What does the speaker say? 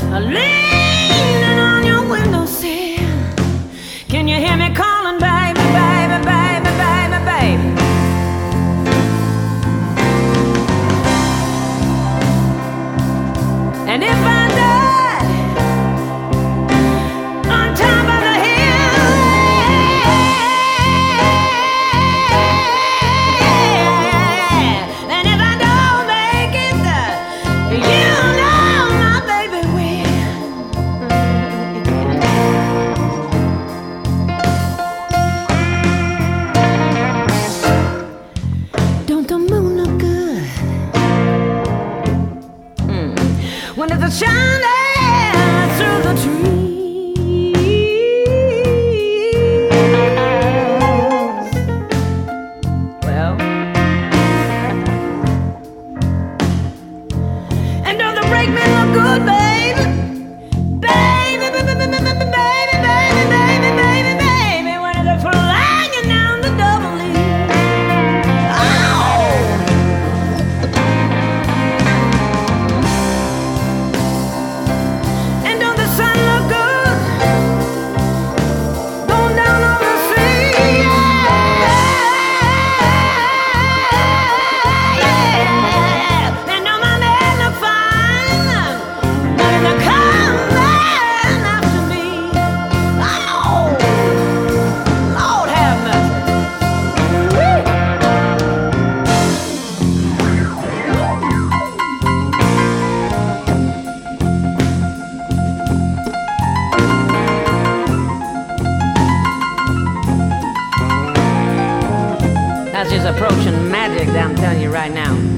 leaning on your windowsill. Can you hear me calling, baby, baby, baby, baby, baby? And if I die on top of the hill, and if I don't make it, you know my baby will. Don't the moon look good when it's shining through the trees? Well, and don't the brakemen look good, baby? Baby, baby, baby, baby, baby, baby, baby, baby, baby, when they're flying down the double E. Oh! And don't the sun look good going down on the sea? Yeah. And don't my men look fine, nothing to come after me. Oh, Lord have mercy. That's just approaching magic, I'm telling you right now.